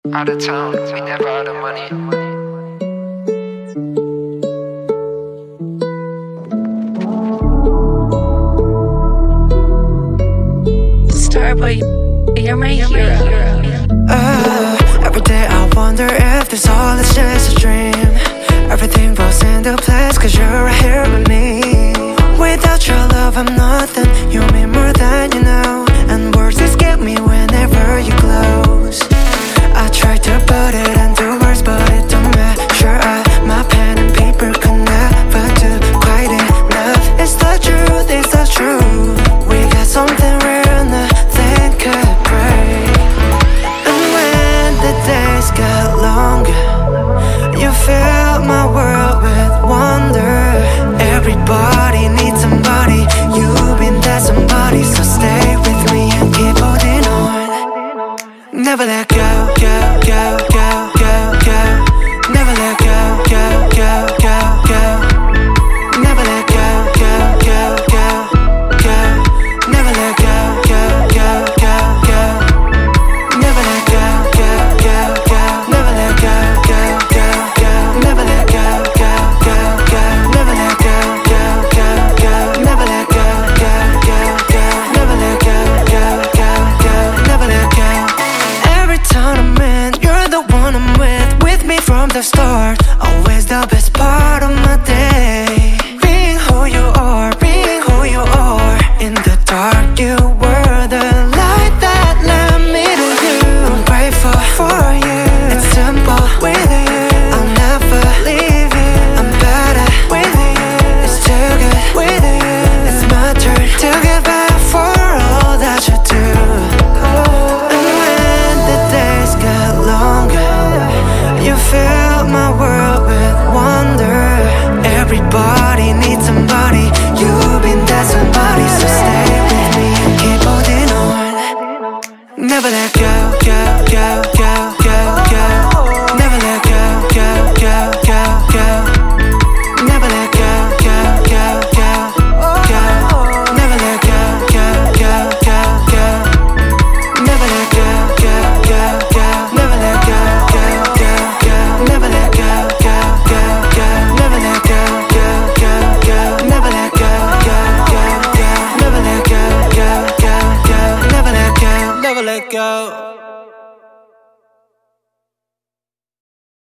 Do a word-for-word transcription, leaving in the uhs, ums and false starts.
Out of town, we never out of money. Starboy, you're my hero. Uh, every day I wonder if this all is just a dream. Everything falls into place cause you're right here with me. Without your love I'm nothing. You mean more than you know. And words escape me whenever you close. I try to put it into words but it don't matter. I, my pen and paper could never do quite enough. It's the truth, it's the truth. We got something real, nothing could break. And when the days get longer, you fill my world with wonder. Everybody needs somebody. You've been that somebody, so stay with me and keep holding on. Never let go, go, go, go, go, go. Never let go, go, go, go, go. Never let go, go, go, go, go. Never let go, go, go, go, go. Never let go, go, go, go. Never let go, go, go, go. Never let go, go, go, go. Never let go, go, go, go. Never let go, go, go, go. Never let go, go, go, go. Never let go. Every time I'm in, you're the one I'm with. With me from the start, always the best part of my day. Being who you are, being who you are. In the dark, you were the light that led me to you. I'm grateful for you. It's simple with you. I'll never leave you. I'm better with you. It's too good with you. It's my turn to give back for all that you do. And when the days get longer, you fill my world with wonder. Everybody needs somebody. You've been that somebody, so stay with me and keep holding on. Never let go, go, go,